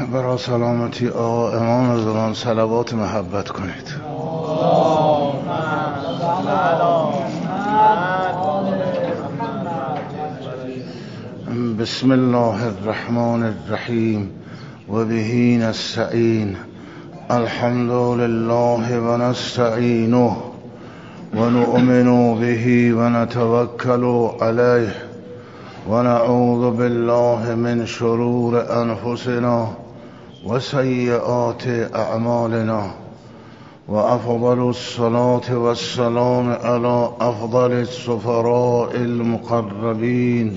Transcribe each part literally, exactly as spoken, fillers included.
برای سلامتی آقا امام زمان صلوات محبت کنید. بسم الله الرحمن الرحیم و به نستعین. الحمد لله و نستعینه و نؤمن به و نتوکل علیه و نعوذ بالله من شرور انفسنا و سیئات اعمالنا و افضل الصلاة و السلام علی افضل السفراء المقربین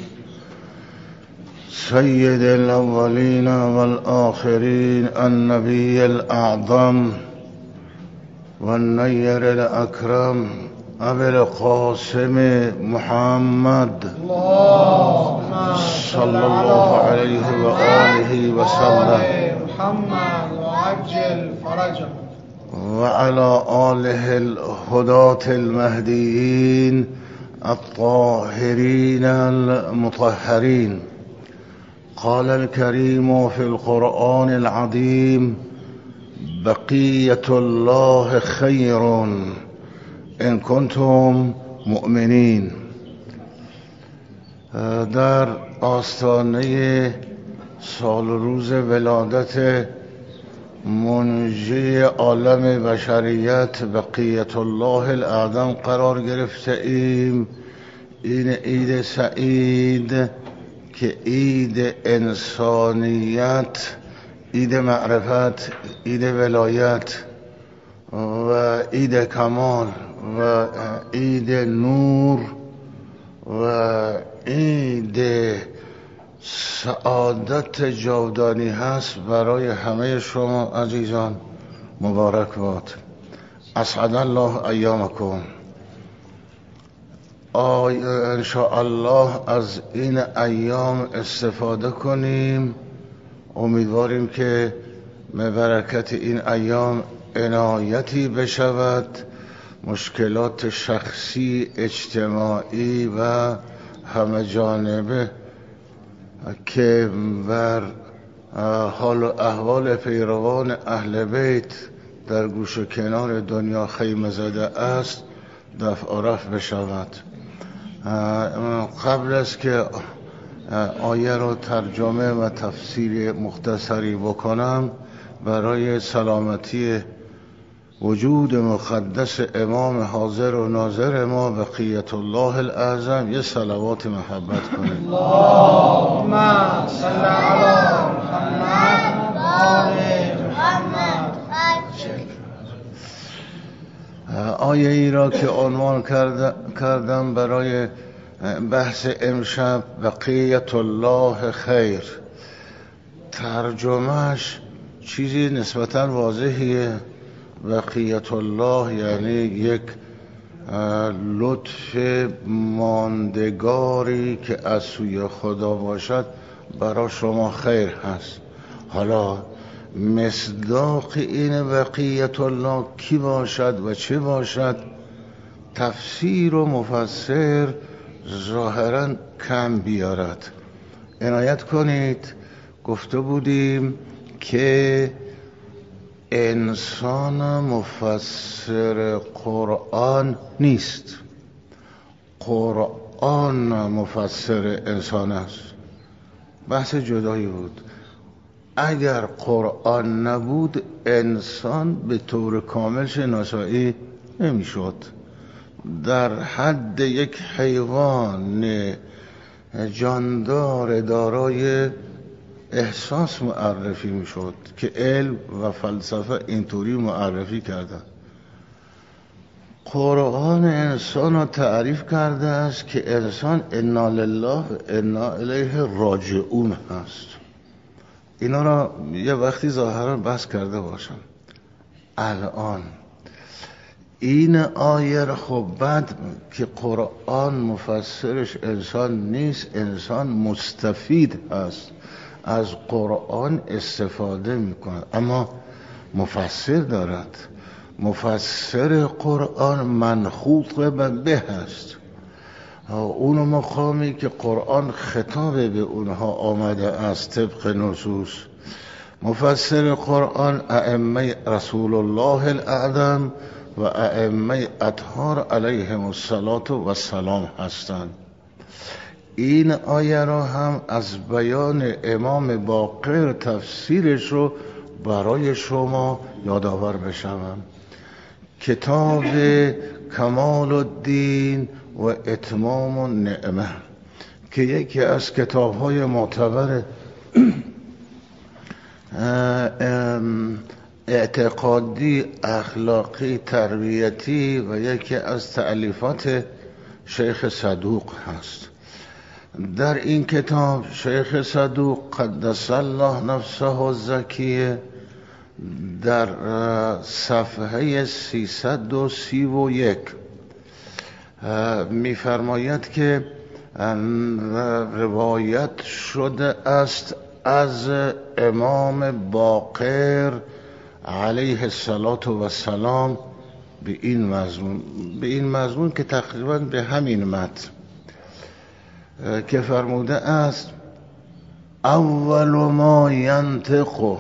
سید الاولین والآخرین النبی الاعظم والنیر الاکرم ابی القاسم محمد صلی الله علیه و آله و سلم محمد وعجل فرجه و علی آله الهداة المهدیین الطاهرین المطهرین. قال الكريم في القرآن العظيم بقية الله خير إن كنتم مؤمنين. در آستانه سال روز ولادت منجی عالم بشریت بقیت الله الاعظم قرار گرفته ایم. این عید سعید که عید انسانیت، عید معرفت، عید ولایت و عید کمال و عید نور و عید سعادت جاودانی هست، برای همه شما عزیزان مبارک باد. اسعد الله ایامکم. انشاءالله از این ایام استفاده کنیم. امیدواریم که به برکت این ایام عنایتی بشود، مشکلات شخصی، اجتماعی و همه جانبه که بر حال و احوال پیروان اهل بیت در گوش و کنار دنیا خیمه زده است دفع و رفع بشود. قبل از که آیه رو ترجمه و تفسیر مختصری بکنم، برای سلامتی وجود مقدس امام حاضر و ناظر ما بقیت الله الاعظم یه صلوات محبت کنید. اللهم صل علی محمد و آل محمد. آیه ای را که عنوان کردم برای بحث امشب بقیت الله خیر، ترجمهش چیزی نسبتاً واضحیه. بقیت الله یعنی یک لطف ماندگاری که از سوی خدا باشد برای شما خیر هست. حالا مصداق این بقیت الله کی باشد و چه باشد، تفسیر و مفسر ظاهراً کم بیارد. عنایت کنید گفته بودیم که انسان مفسر قرآن نیست، قرآن مفسر انسان است. بحث جدایی بود. اگر قرآن نبود انسان به طور کامل شناسایی نمیشد. در حد یک حیوان جاندار دارای احساس معرفی میشد که علم و فلسفه اینطوری معرفی کردن. قرآن انسان را تعریف کرده است که انسان انا لله و انا الیه راجعون هست. اینا را یه وقتی ظاهرا بحث کرده باشم. الان این آیه را خب بعد که قرآن مفسرش انسان نیست، انسان مستفید هست، از قرآن استفاده میکنه، اما مفسر دارد. مفسر قرآن منخوط به هست. اون مقامی که قرآن خطاب به اونها آمده است طبق نصوص. مفسر قرآن ائمه رسول الله الاعظم و ائمه اطهار علیهم الصلاة و السلام هستند. این آیه را هم از بیان امام باقر تفسیرش رو برای شما یادآور بشوم. کتاب کمال الدین و اتمام النعمه که یکی از کتاب‌های معتبر اعتقادی، اخلاقی، تربیتی و یکی از تألیفات شیخ صدوق هست. در این کتاب شیخ صدوق قدس الله نفسه الزکیه در صفحه سیصد و سی و یک می‌فرماید که روایت شده است از امام باقر علیه السلام به این مضمون به این مضمون که تقریبا به همین متن که فرموده است: اول ما ینطق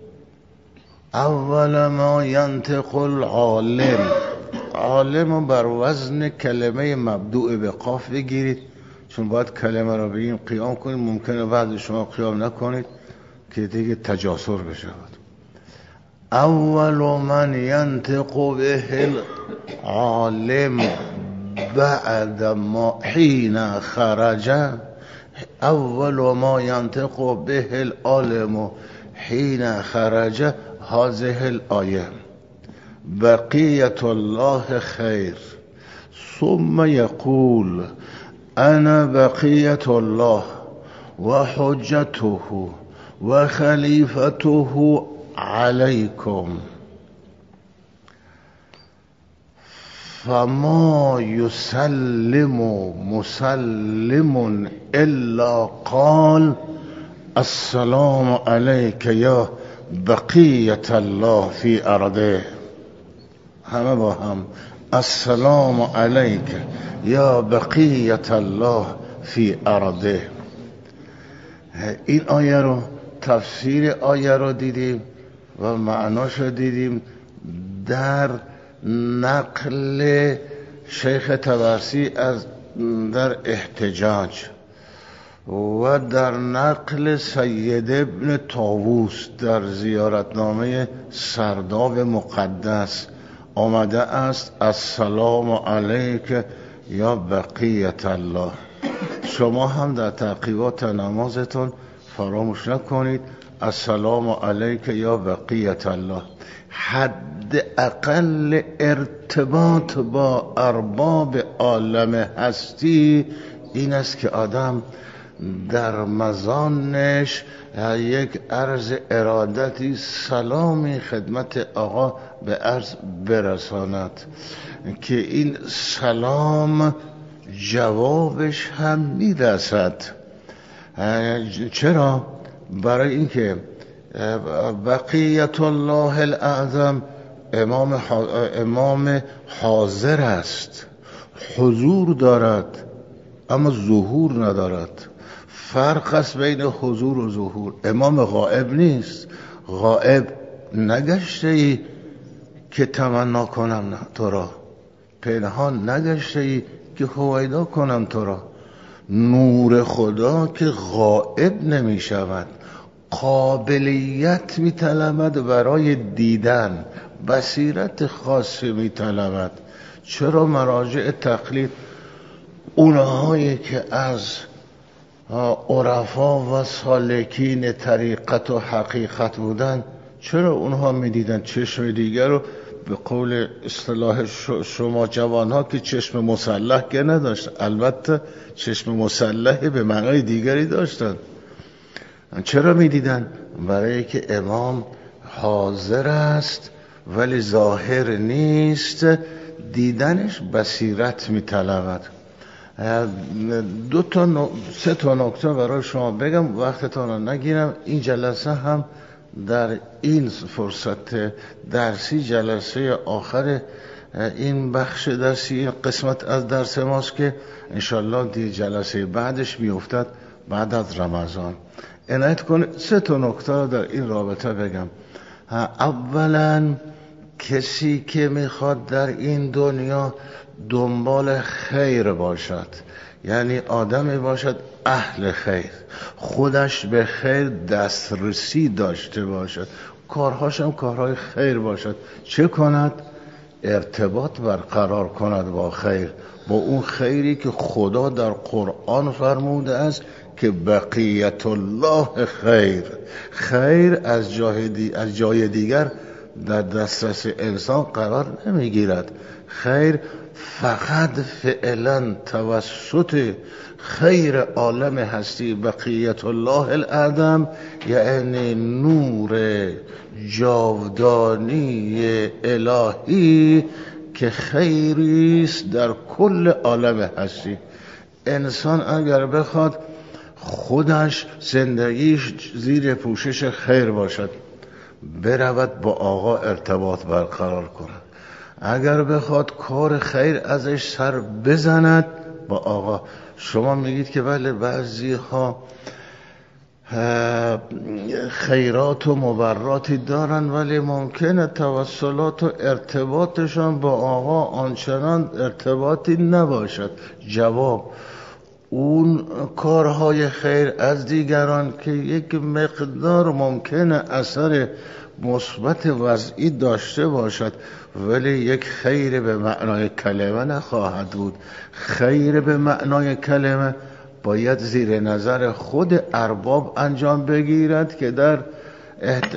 اول ما ینطق العالم. عالم بر وزن کلمه مبدوء به قاف بگیرید، چون باید کلمه را بگیم قیام کنید. ممکنه بعد شما قیام نکنید که دیگه تجاسر بشود. اول من ینطق به العالم بعد ما حين خرج اول ما ینطق به العالم حين خرج هذه الآیه بقیت الله خیر ثم یقول انا بقیت الله و حجته و خلیفته علیکم فما یسلم مسلم الا قال السلام علیک یا بقیت الله فی ارضه. همه با هم: السلام علیک یا بقیت الله فی ارضه. این آیه رو، تفسیر آیه رو دیدیم و معناش رو دیدیم در نقل شیخ طبرسی از در احتجاج و در نقل سید ابن طاووس در زیارتنامه سرداب مقدس آمده است: السلام علیک یا بقیت الله. شما هم در تعقیبات نمازتون فراموش نکنید السلام علیک یا بقیت الله. حد اقل ارتباط با ارباب عالم هستی این است که آدم در مزانش یک عرض ارادتی سلامی خدمت آقا به عرض برساند که این سلام جوابش هم میرسد. چرا؟ برای اینکه بقیت الله الاعظم امام امام حاضر است، حضور دارد اما ظهور ندارد. فرق است بین حضور و ظهور. امام غائب نیست. غائب نگشته ای که تمنا کنم تو را، پنهان نگشته ای که هویدا کنم تو را. نور خدا که غائب نمی شود، قابلیت می طلبد برای دیدن، بصیرت خاصی می طلبد. چرا مراجع تقلید اونهایی که از عرفا و سالکین طریقت و حقیقت بودن، چرا اونها می دیدن چشم دیگر رو؟ به قول اصطلاح شما جوانها که چشم مسلح که نداشت، البته چشم مسلح به معنای دیگری داشتن. چرا می دیدن؟ برای که امام حاضر است ولی ظاهر نیست، دیدنش بصیرت می طلبد. دو تا نو... سه تا نکته برای شما بگم، وقتتون رو نگیرم. این جلسه هم در این فرصت درسی، جلسه آخر این بخش درسی، این قسمت از درس ماست که انشالله دی جلسه بعدش میافتد بعد از رمضان. عنایت کنید سه تا نکته در این رابطه بگم. اولا کسی که میخواد در این دنیا دنبال خیر باشد، یعنی آدمی باشد اهل خیر، خودش به خیر دسترسی داشته باشد، کارهاش هم کارهای خیر باشد، چه کند؟ ارتباط برقرار کند با خیر، با اون خیری که خدا در قرآن فرموده است که بقیت الله خیر. خیر از جای, دی... از جای دیگر در دسترس انسان قرار نمیگیرد. خیر فقط فعلا توسط خیر عالم هستی بقیت الله الاعظم، یعنی نور جاودانی الهی که خیریست در کل عالم هستی. انسان اگر بخواد خودش زندگیش زیر پوشش خیر باشد، برود با آقا ارتباط برقرار کند، اگر بخواد کار خیر ازش سر بزند با آقا. شما میگید که بله بعضی ها خیرات و مبراتی دارن ولی ممکنه توسلات و ارتباطشان با آقا آنچنان ارتباطی نباشد. جواب: اون کارهای خیر از دیگران که یک مقدار ممکنه اثر مثبت وضعی داشته باشد ولی یک خیر به معنای کلمه نخواهد بود. خیر به معنای کلمه باید زیر نظر خود ارباب انجام بگیرد که در احت...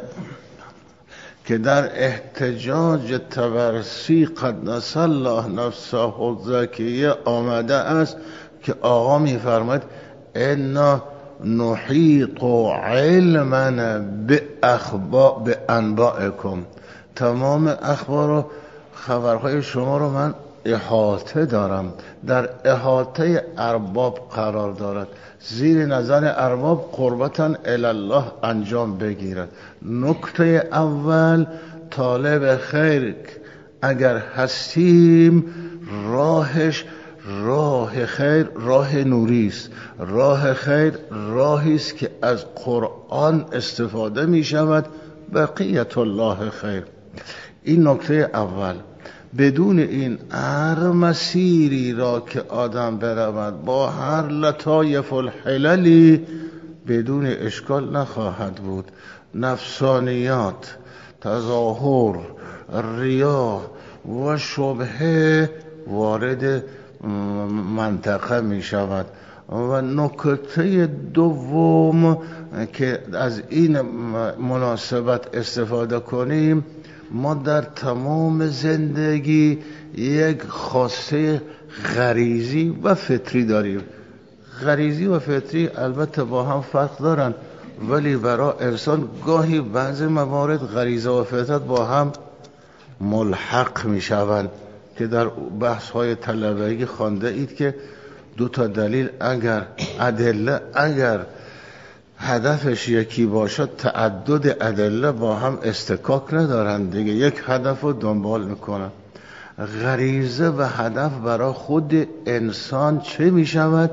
که در احتجاج طبرسی قدس الله نفسه الزکیه آمده است که آقا میفرماید انا نحیط علما باخبار بانبائکم، تمام اخبار و خبرهای شما رو من احاطه دارم، در احاطه ارباب قرار دارد، زیر نظر ارباب قربتاً الله انجام بگیرد. نکته اول، طالب خیر اگر هستیم راهش راه خیر راه نوری است. راه خیر راهی است که از قرآن استفاده می شود. بقیت الله خیر. این نکته اول. بدون این هر مسیری را که آدم برود با هر لطایف الحللی بدون اشکال نخواهد بود. نفسانیات، تظاهر، ریا و شبهه وارد منطقه می شود. و نکته دوم که از این مناسبت استفاده کنیم، ما در تمام زندگی یک خواسته غریزی و فطری داریم. غریزی و فطری البته با هم فرق دارن ولی برای انسان گاهی بعض موارد غریزه و فطرت با هم ملحق می شوند که در بحث های طلبگی خوانده اید که دو تا دلیل اگر ادله اگر هدفش یکی باشد تعدد ادله با هم استکاک ندارن دیگه، یک هدف رو دنبال میکنن. غریزه و هدف برای خود انسان چه میشود؟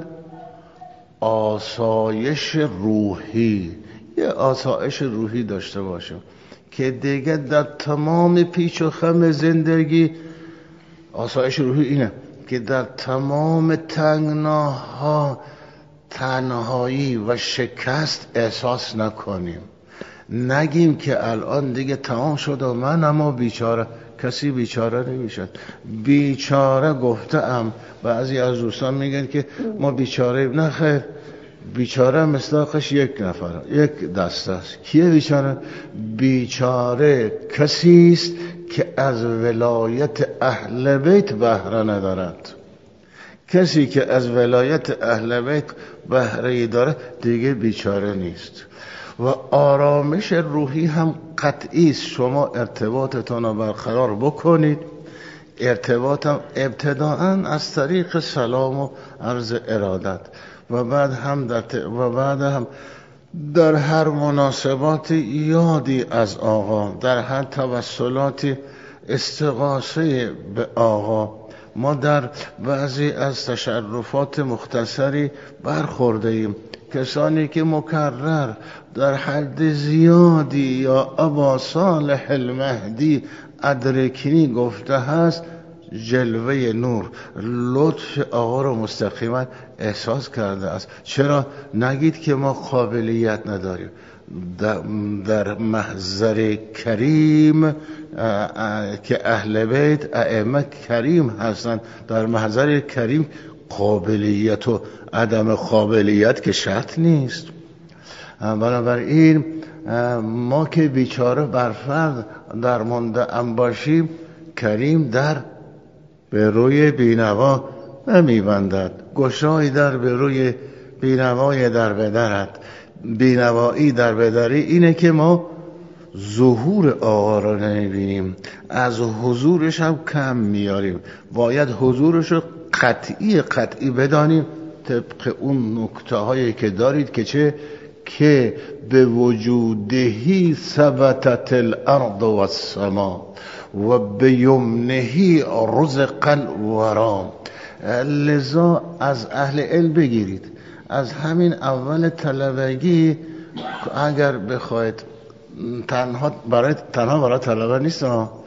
آسایش روحی. یه آسایش روحی داشته باشم که دیگه در تمام پیچ و خم زندگی آسایش روحی اینه که در تمام تنگناها تنهایی و شکست احساس نکنیم. نگیم که الان دیگه تمام شد و من اما بیچاره. کسی بیچاره نمیشد. بیچاره گفتم، بعضی از دوستان میگن که ما بیچاره، نه خیر، بیچاره مصداقش یک نفر، یک دسته است. کیه بیچاره؟ بیچاره کسی است که از ولایت اهل بیت بهره ندارد. کسی که از ولایت اهل بیت بهره داره دیگه بیچاره نیست. و آرامش روحی هم قطعی است. شما ارتباطتان رو برقرار بکنید. ارتباطم ابتداءً از طریق سلام و عرض ارادت و بعد هم در و بعد هم در هر مناسبات یادی از آقا، در هر توسلاتی استغاثه به آقا. ما در بعضی از تشرفات مختصری برخورده ایم. کسانی که مکرر در حد زیادی یا ابا صالح المهدی ادرکنی گفته هست، جلوه نور لطف آقا رو مستقیما احساس کرده است. چرا نگید که ما قابلیت نداریم؟ در محضر کریم که اهل بیت ائمه کریم هستند، در محضر کریم قابلیت و عدم قابلیت که شرط نیست. بنابراین ما که بیچاره بر فرد در مانده ام باشیم، کریم در به روی بینوا نمیبندد. گشای در به روی بینوای در بدرد. بینوایی در بدری اینه که ما ظهور آقا رو نمیبینیم، از حضورش هم کم میاریم. باید حضورش رو قطعی قطعی بدانیم طبق اون نکته هایی که دارید که چه که به وجودهی ثبتت الارض و السما و به یمنهی رزق الورام. لذا از اهل علم بگیرید، از همین اول طلبگی اگر بخواید، تنها برای تنها برای طلبه نیست،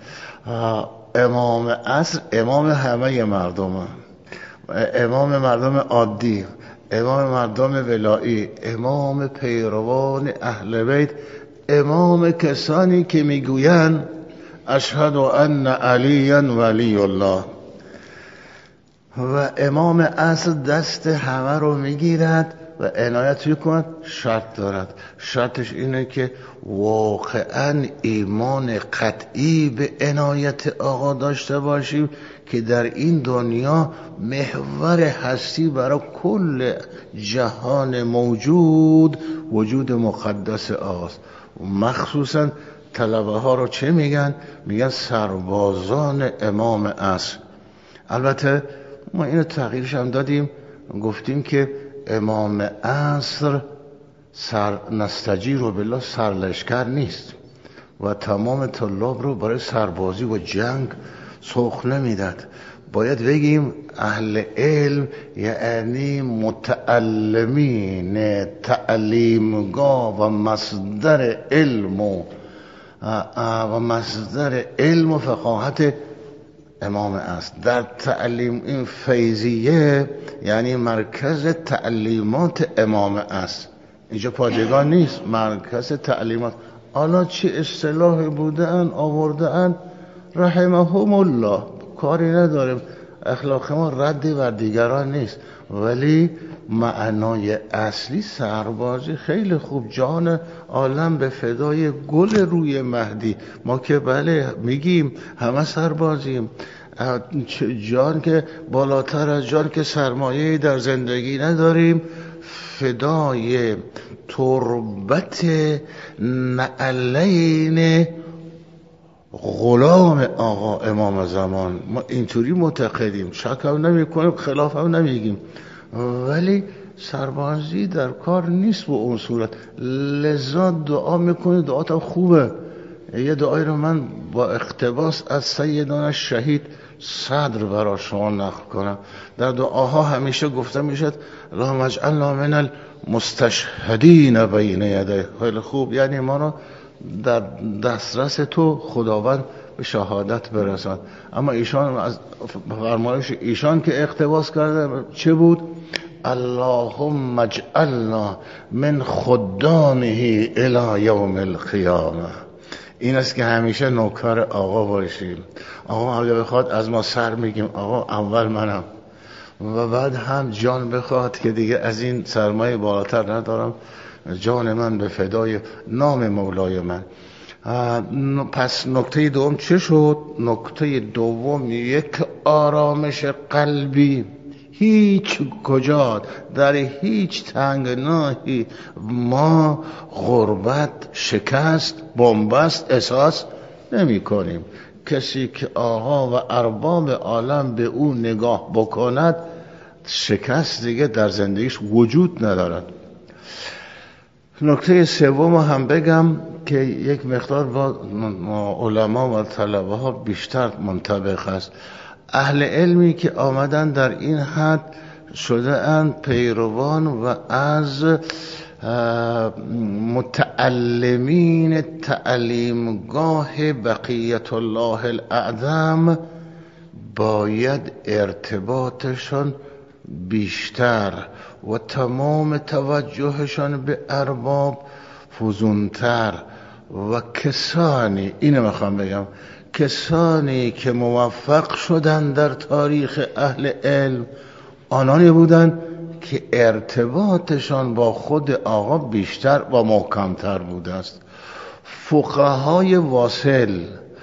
امام عصر امام همه مردم، امام مردم عادی، امام مردم ولایی، امام پیروان اهل بیت، امام کسانی که میگویند اشهد ان علی ولی الله. و امام عصر دست همه رو میگیرد و عنایت میکند. شرط دارد، شرطش اینه که واقعا ایمان قطعی به عنایت آقا داشته باشیم که در این دنیا محور هستی برای کل جهان موجود وجود مقدس آقاست. مخصوصا طلبه ها رو چه میگن؟ میگن سربازان امام عصر. البته ما اینو تغییرش هم دادیم، گفتیم که امام عصر سر نستجیر و بالله سرلشکر نیست و تمام طلاب رو برای سربازی و جنگ سوق نمیداد. باید بگیم اهل علم یعنی متعلمین، تعلیمگاه و مصدر علم و, و مصدر علم و فقاهت امام است. در تعلیم این فیضیه یعنی مرکز تعلیمات امام است. اینجا پادگان نیست، مرکز تعلیمات. حالا چه اصطلاحی بودن آوردن رحمهم الله، کاری نداریم، اخلاق ما ردی بر دیگران نیست، ولی معنای اصلی سربازی خیلی خوب. جان عالم به فدای گل روی مهدی. ما که بله میگیم همه سربازیم، جان که بالاتر از جان که سرمایه در زندگی نداریم، فدای تربت نعلین غلام آقا امام زمان. ما اینطوری معتقدیم، شک هم نمی کنیم، خلاف هم نمیگیم، ولی سربازی در کار نیست به اون صورت. لذا دعا میکنی، دعات هم خوبه. یه دعایی رو من با اقتباس از سیدنا شهید صدر برای شما نقل کنم. در دعاها همیشه گفته میشد اللهم اجعلنا من المستشهدین بین یدیه. خیلی خوب، یعنی ما رو در دسترس تو خداوند به شهادت برسان. اما ایشان از فرمایش ایشان که اقتباس کرده چه بود؟ اللهم اجعلنا من خدامه الی یوم القیامه. این است که همیشه نوکر آقا باشیم. آقا اگه بخواد از ما سر میگیم آقا اول منم، و بعد هم جان بخواد که دیگه از این سرمایه بالاتر ندارم، جان من به فدای نام مولای من. پس نکته دوم چه شد؟ نکته دوم یک آرامش قلبی. هیچ کجا در هیچ تنگناهی ما غربت، شکست، بنبست احساس نمی کنیم. کسی که آقا و ارباب عالم به او نگاه بکند، شکست دیگه در زندگیش وجود ندارد. نکته سوم هم بگم که یک مقدار با علما و طلبه ها بیشتر منطبق است. اهل علمی که آمدن در این حد شده اند پیروان و از متعلمین تعلیمگاه بقیت الله الاعظم باید ارتباطشان بیشتر و تمام توجهشان به ارباب فزونتر و کسانی، اینو میخوام بگم، کسانی که موفق شدن در تاریخ اهل علم آنانی بودن که ارتباطشان با خود آقا بیشتر و محکمتر بوده است. فقهای واصل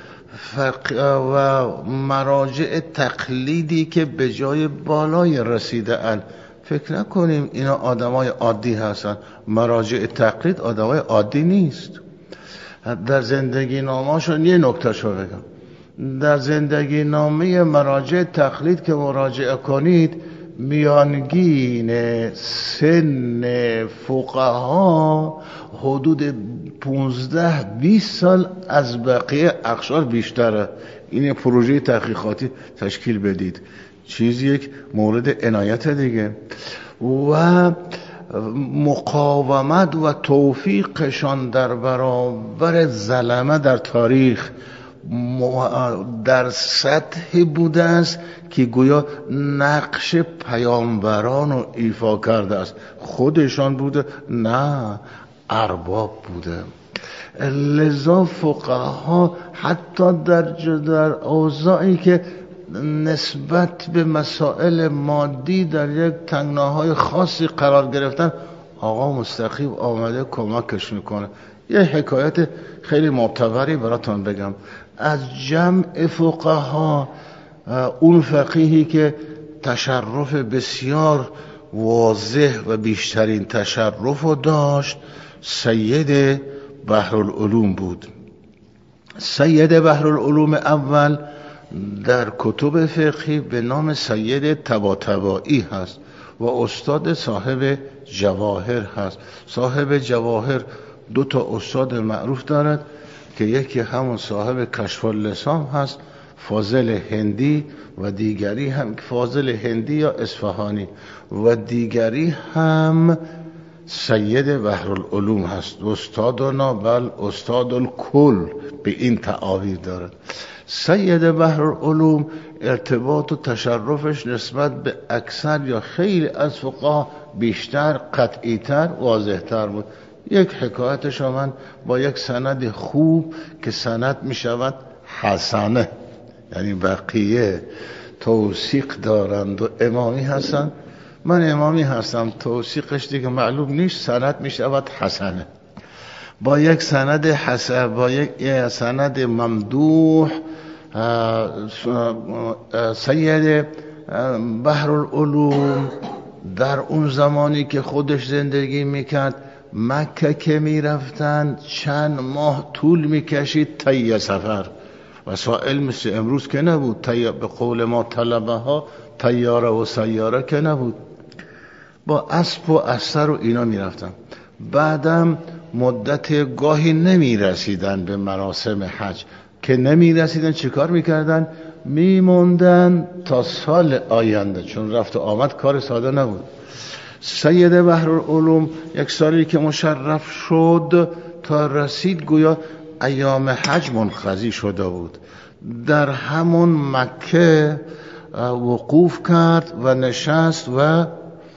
و مراجع تقلیدی که به جای بالای رسیده اند، فکر نکنیم اینا آدمای عادی هستن. مراجع تقلید آدمای عادی نیست. در زندگی نامه‌شون یه نکته شو بگم، در زندگی نامه مراجع تقلید که مراجعه کنید، میانگین سن فقها حدود پونزده بیست سال از بقیه اقشار بیشتره. این پروژه تحقیقاتی تشکیل بدید، چیز یک مورد عنایت دیگه. و مقاومت و توفیقشان در برابر ظلمه در تاریخ در سطح بوده است که گویا نقش پیامبران رو ایفا کرده است. خودشان بوده؟ نه، ارباب بوده. لذا فقها حتی در در اوضاعی که نسبت به مسائل مادی در یک تنگناهای خاصی قرار گرفتن، آقا مستقیم آمده کمکش میکنه. یه حکایت خیلی معتبری براتون بگم. از جمع فقها اون فقیهی که تشرف بسیار واضح و بیشترین تشرف رو داشت، سید بحرالعلوم بود. سید بحرالعلوم اول در کتب فقهی به نام سید طباطبایی هست و استاد صاحب جواهر هست. صاحب جواهر دو تا استاد معروف دارد که یکی همون صاحب کشف اللسان هست، فاضل هندی، و دیگری هم فاضل هندی یا اصفهانی، و دیگری هم سید بحرالعلوم هست. استادنا بل استاد الکل به این تعابیر دارد. سید بحرالعلوم ارتباط و تشرفش نسبت به اکثر یا خیلی از فقها بیشتر، قطعیتر، واضحتر بود. یک حکایتش من با یک سند خوب که سند می شود حسنه، یعنی بقیه توثیق دارند و امامی هستند، من امامی هستم، توثیقش دیگه معلوم نیست، سند می شود حسنه. با یک سند حسن، با یک سند ممدوح، سید بحرالعلوم در اون زمانی که خودش زندگی میکرد مکه که میرفتن چند ماه طول میکشید طی سفر. وسائل مثل امروز که نبود، طی به قول ما طلبه ها طیاره و سیاره که نبود، با اسب و استر و اینا میرفتن. بعدم مدت گاهی نمیرسیدن به مراسم حج، که نمیرسیدن چیکار میکردن؟ میموندن تا سال آینده، چون رفت و آمد کار ساده نبود. سید بحرالعلوم یک سالی که مشرف شد تا رسید گویا ایام حج منقضی شده بود، در همون مکه وقوف کرد و نشست و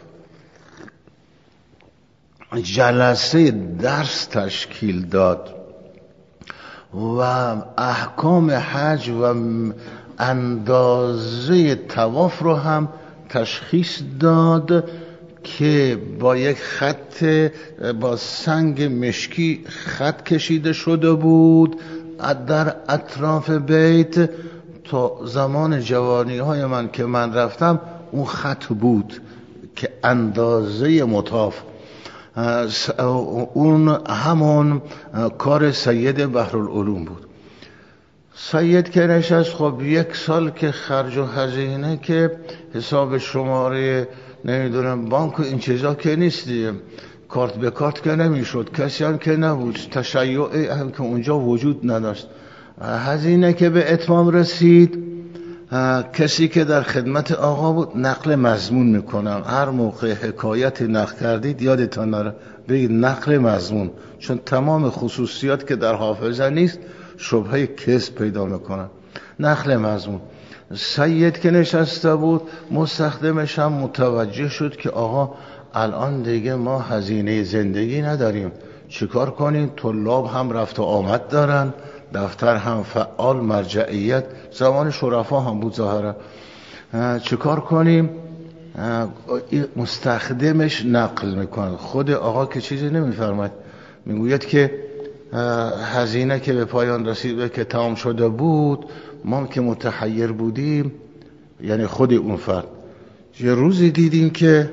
جلسه درس تشکیل داد و احکام حج و اندازه طواف رو هم تشخیص داد که با یک خط با سنگ مشکی خط کشیده شده بود در اطراف بیت. تا زمان جوانی های من که من رفتم اون خط بود که اندازه مطاف. اون همون کار سید بحرالعلوم بود. سید که نشست، خب یک سال که خرج و هزینه که حساب شماره نمیدونم بانک و این چیزا که نیست دیگه، کارت به کارت که نمیشد، کسی هم که نبود، تشیعی هم که اونجا وجود نداشت. هزینه که به اتمام رسید، کسی که در خدمت آقا بود نقل مضمون میکنم. هر موقع حکایت نقل کردید یادتان نره بگید نقل مضمون، چون تمام خصوصیات که در حافظه نیست شبهه کذب پیدا میکنن. نقل مضمون. سید که نشسته بود مستخدمش هم متوجه شد که آقا الان دیگه ما هزینه زندگی نداریم، چیکار کنیم؟ طلاب هم رفت و آمد دارن، دفتر هم فعال، مرجعیت زمان شرفا هم بود ظاهرا، چیکار کنیم؟ مستخدمش نقل میکنه. خود آقا که چیزی نمیفرماید، میگوید که هزینه که به پایان رسید که تمام شده بود، ما که متحیر بودیم، یعنی خود اون فرد، یه روزی دیدیم که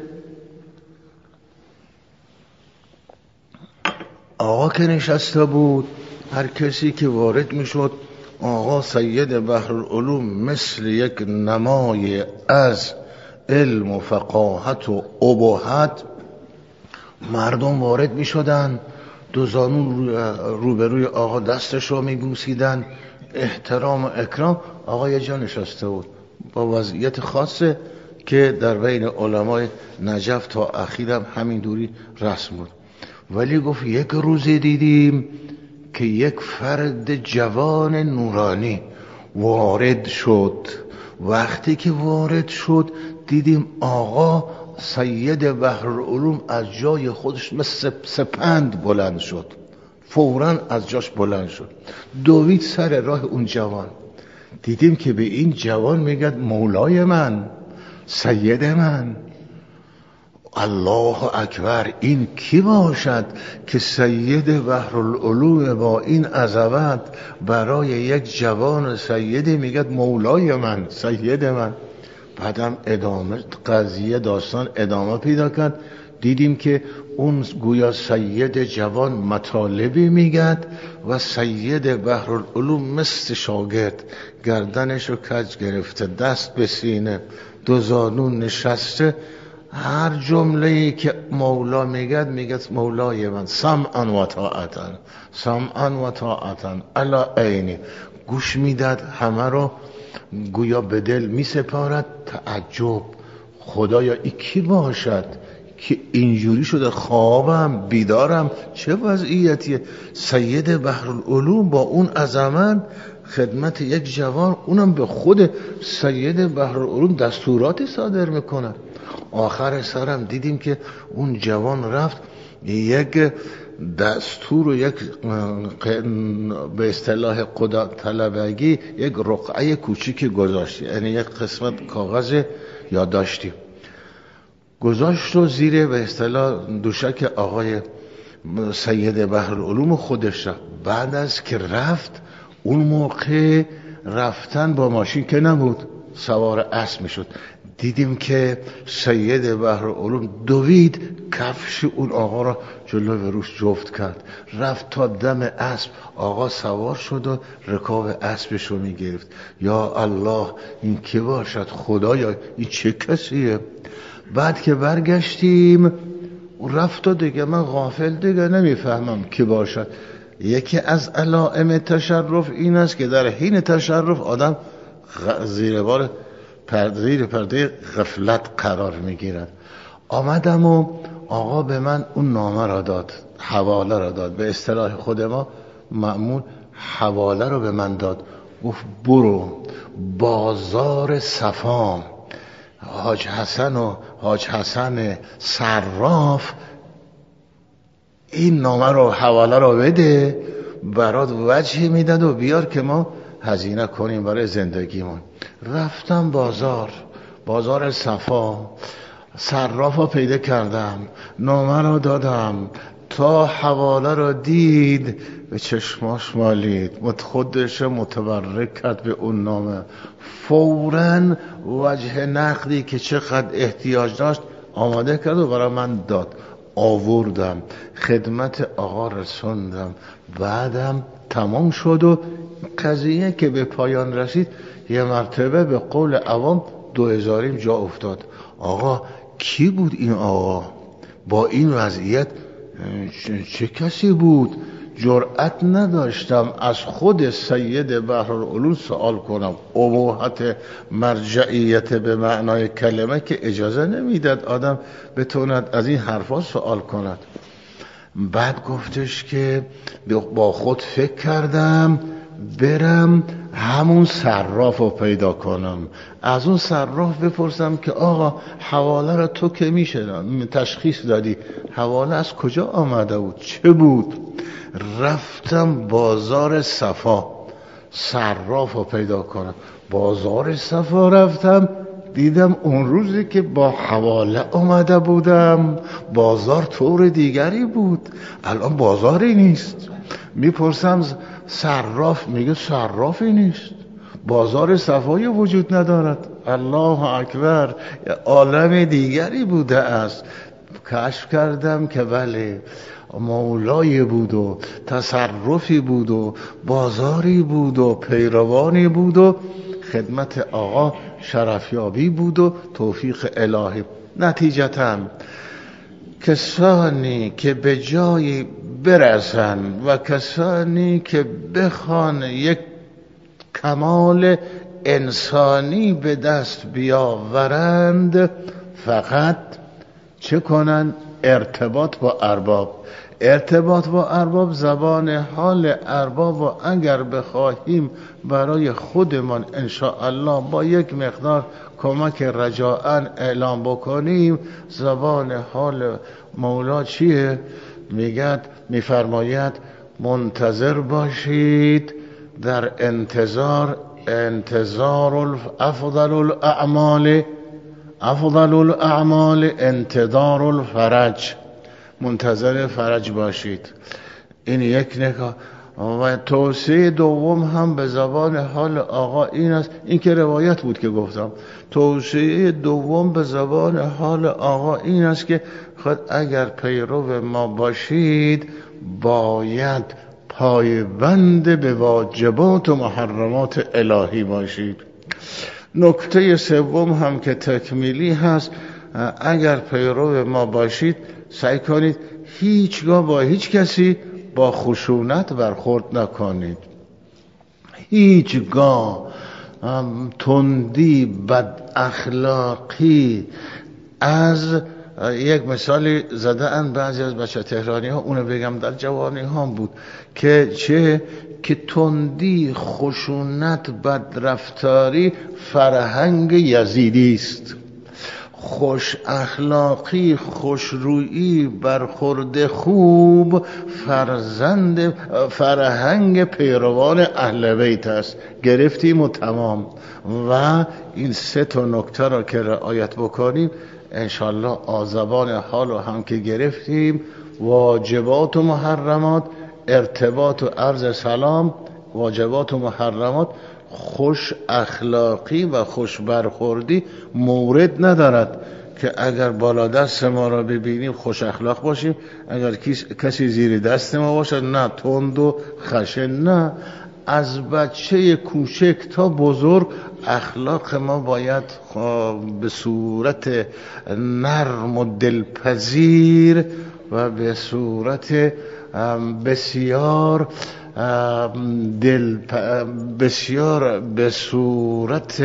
آقا که نشسته بود، هر کسی که وارد میشد آقا سید بحرالعلوم مثل یک نمای از علم و فقاهت و اباحت مردم وارد میشدن، دو زانو روبروی آقا دستش رو میبوسیدن، احترام و اکرام. آقا یه جا نشسته بود با وضعیت خاصه که در بین علمای نجف تا اخیرم همین دوری رسم بود. ولی گفت یک روزی دیدیم که یک فرد جوان نورانی وارد شد. وقتی که وارد شد دیدیم آقا سید بحرالعلوم از جای خودش مثل سپند بلند شد، فوراً از جاش بلند شد، دوید سر راه اون جوان. دیدیم که به این جوان میگد مولای من، سید من. الله اکبر، این کی باشد که سید بحرالعلوم با این عظمت برای یک جوان سیدی میگد مولای من، سید من؟ بعدم ادامه قضیه داستان ادامه پیدا کرد. دیدیم که اون گویا سید جوان مطالبی میگد و سید بحرالعلوم مثل شاگرد گردنش رو کج گرفته، دست به سینه، دو زانون نشسته، هر جمله‌ای که مولا میگد میگد مولای من، سمعا و طاعتا، سمعا و طاعتا الا عینی. گوش میداد، همه رو گویا به دل میسپارد. تعجب، خدایا این کی باشد که اینجوری شده؟ خوابم بیدارم چه وضعیتیه؟ سید بحرالعلوم با اون عظمت خدمت یک جوان، اونم به خود سید بحرالعلوم دستوراتی صادر میکنه. آخر سرم دیدیم که اون جوان رفت یک دستور و یک به اصطلاح قدا طلبگی یک رقعه کوچیکی گذاشت، یعنی یک قسمت کاغذ یادداشتی گذاشت و زیر به اصطلاح دوشک آقای سید بحرالعلوم خودش رفت. بعد از که رفت، اون موقع رفتن با ماشین که نبود، سوار اسب میشد. دیدیم که سید بحرالعلوم دوید کفش اون آقا را جلو و روش جفت کرد، رفت تا دم اسب، آقا سوار شد و رکاب اسبش رو میگرفت. یا الله، این کی باشد؟ خدایا این چه کسیه؟ بعد که برگشتیم رفت و دیگه من غافل دیگه نمیفهمم کی باشد. یکی از علائم تشرف این است که در حین تشرف آدم زیر بار پرده پرده غفلت قرار میگیرد. آمدم و آقا به من اون نامه را داد، حواله را داد، به اصطلاح خود ما معمول حواله رو به من داد. گفت برو بازار صفا، حاج حسن و حاج حسن صراف این نامه رو حواله رو بده، برات وجهی میداد و بیار که ما هزینه کنیم برای زندگیمون. رفتم بازار بازار صفا، صرافا پیدا کردم، نامه رو دادم، تا حواله رو دید به چشماش مالید، خودش متبرک کرد به اون نامه. فوراً وجه نقدی که چقدر احتیاج داشت آماده کرد و برای من داد. آوردم خدمت آقا رسوندم. بعدم تمام شد و قضیه که به پایان رسید، یه مرتبه به قول عوام دو هزاریم جا افتاد. آقا کی بود این آقا؟ با این وضعیت چه کسی بود جرأت نداشتم از خود سید بحرالعلوم سوال کنم. اباحت مرجعیت به معنای کلمه که اجازه نمیداد آدم بتوند از این حرفا سوال کند. بعد گفتش که با خود فکر کردم برم همون صراف رو پیدا کنم، از اون صراف بپرسم که آقا حواله را تو که میشه تشخیص دادی، حواله از کجا آمده بود، چه بود؟ رفتم بازار صفا صراف رو پیدا کنم. بازار صفا رفتم دیدم اون روزی که با حواله آمده بودم بازار طور دیگری بود، الان بازاری نیست. میپرسم صراف، میگه صرافی نیست، بازار صفایی وجود ندارد. الله اکبر، عالم دیگری بوده است. کشف کردم که بله مولای بود و تصرفی بود و بازاری بود و پیروانی بود و خدمت آقا شرفیابی بود و توفیق الهی. نتیجتاً کسانی که به جایی برسن و کسانی که بخوان یک کمال انسانی به دست بیاورند فقط چه کنن؟ ارتباط با ارباب. ارتباط با ارباب، زبان حال ارباب و اگر بخواهیم برای خودمان انشاءالله با یک مقدار کمک رجاء اعلام بکنیم، زبان حال مولا چیه؟ میگد میفرماید منتظر باشید در انتظار انتظار افضل الاعمال افضل الاعمال انتظار الفرج، منتظر فرج باشید. این یک نکته. و توصیه دوم هم به زبان حال آقا این است، این که روایت بود که گفتم. توصیه دوم به زبان حال آقا این است که خود اگر پیرو ما باشید باید پایبند به واجبات و محرمات الهی باشید. نکته سوم هم که تکمیلی هست، اگر پیرو ما باشید سعی کنید هیچگاه با هیچ کسی با خشونت برخورد نکنید. هیچگاه تندی، بد اخلاقی، از یک مثالی زده ان بعضی از بچه تهرانی ها، اونو بگم در جوانی ها بود که چه که تندی، خشونت، بدرفتاری فرهنگ یزیدی است. خوش اخلاقی، خوشرویی، برخورد خوب فرزند فرهنگ پیروان اهل بیت است. گرفتیم و تمام. و این سه تا نکته را که رعایت بکنیم انشالله آزبان حال رو هم که گرفتیم، واجبات و محرمات، ارتباط و عرض سلام، واجبات و محرمات، خوش اخلاقی و خوش برخوردی مورد ندارد که اگر بالا دست ما را ببینیم خوش اخلاق باشیم، اگر کسی زیر دست ما باشد نه تند و خشن. نه، از بچه کوچک تا بزرگ اخلاق ما باید به صورت نرم و دلپذیر و به صورت بسیار دل بسیار به صورت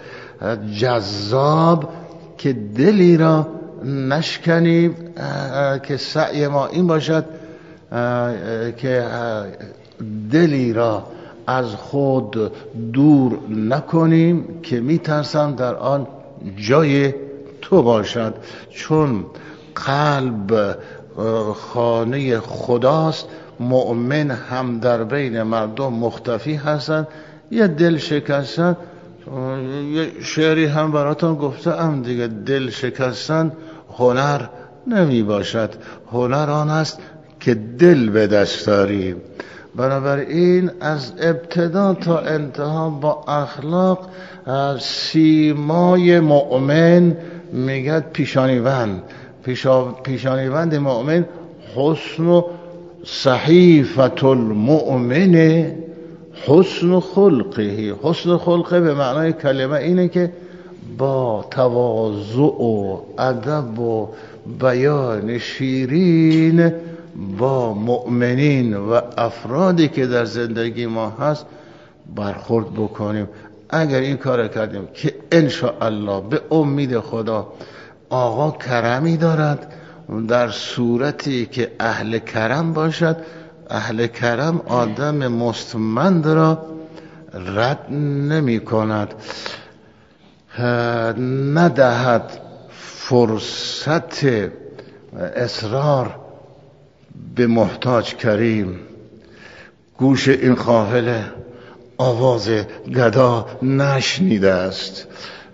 جذاب که دلی را نشکنیم، که سعی ما این باشد که دلی را از خود دور نکنیم که میترسم در آن جای تو باشد، چون قلب خانه خداست. مؤمن هم در بین مردم مختفی هستند. یه دل شکستن، یه شعری هم براتون گفتم دیگه، دل شکستن هنر نمی باشد، هنر آن است که دل به دست داری. بنابراین از ابتدا تا انتها با اخلاق سیمای مؤمن میگد پیشانیوند پیشانیوند مؤمن حسن و صحیفت المؤمن حسن خلقه. حسن خلقه به معنای کلمه اینه که با تواضع و ادب و بیان شیرین با مؤمنین و افرادی که در زندگی ما هست برخورد بکنیم. اگر این کار کردیم که انشاءالله به امید خدا آقا کرمی دارد، در صورتی که اهل کرم باشد. اهل کرم آدم مستمند را رد نمی کند، ندهد فرصت اصرار به محتاج کریم. گوش این قافله آواز گدا نشنیده است.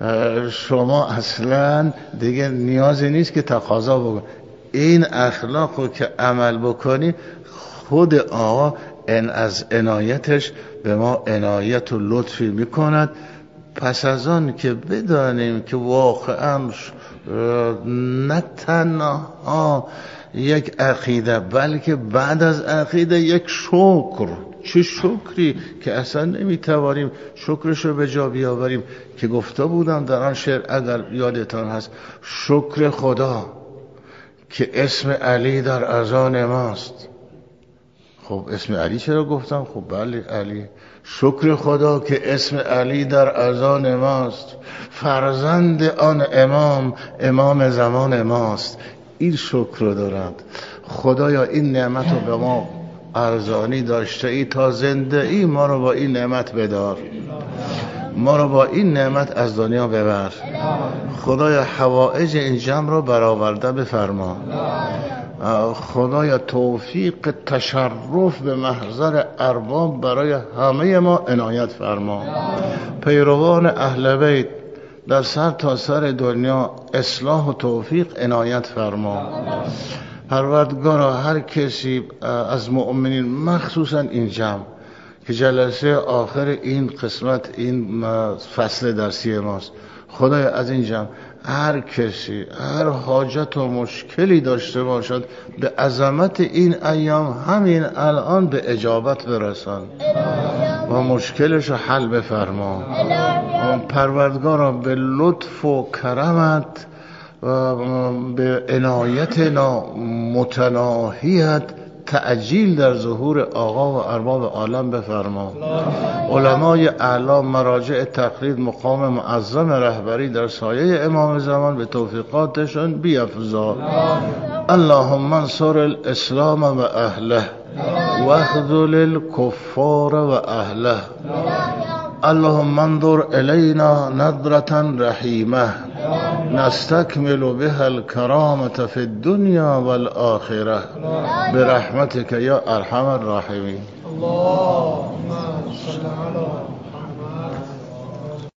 شما اصلا دیگه نیازی نیست که تقاضا بکن. این اخلاق رو که عمل بکنی خود آقا ان از عنایتش به ما عنایت و لطفی میکند. پس از آن که بدانیم که واقعا نه تنها یک عقیده بلکه بعد از عقیده یک شکر، چه شکری که اصلا نمیتوانیم شکرشو به جا بیاوریم، که گفته بودم در آن شعر اگر یادتان هست، شکر خدا که اسم علی در اذان ماست. خب اسم علی چرا گفتم؟ خب بله علی. شکر خدا که اسم علی در اذان ماست، فرزند آن امام امام زمان ماست. این شکر رو دارند. خدایا این نعمت رو به ما ارزانی داشته ای، تا زنده ای ما رو با این نعمت بدار، ما رو با این نعمت از دنیا ببر. خدایا حوائج این جمع رو برآورده بفرما. خدایا توفیق تشرف به محضر ارباب برای همه ما عنایت فرما. پیروان اهل بیت در سر تا سر دنیا اصلاح و توفیق عنایت فرما. پروردگارا هر کسی از مؤمنین مخصوصا این جمع که جلسه آخر این قسمت این فصل درسی ماست، خدایا از این جمع هر کسی هر حاجت و مشکلی داشته باشد به عظمت این ایام همین الان به اجابت برسان و مشکلش رو حل بفرما. پروردگارا به لطف و کرمت و به عنایت متناهیت تعجیل در ظهور آقا و ارباب عالم بفرما. علمای اعلام مراجع تقلید مقام معظم رهبری در سایه امام زمان به توفیقاتشان بیفزا. اللهم انصر الاسلام و اهله واخذل الكفار و اهله. اللهم انظر الینا نظرة رحیمه نستکمل بها الكرامة في الدنيا والآخرة برحمتك یا ارحم الراحمین. اللهم صل علی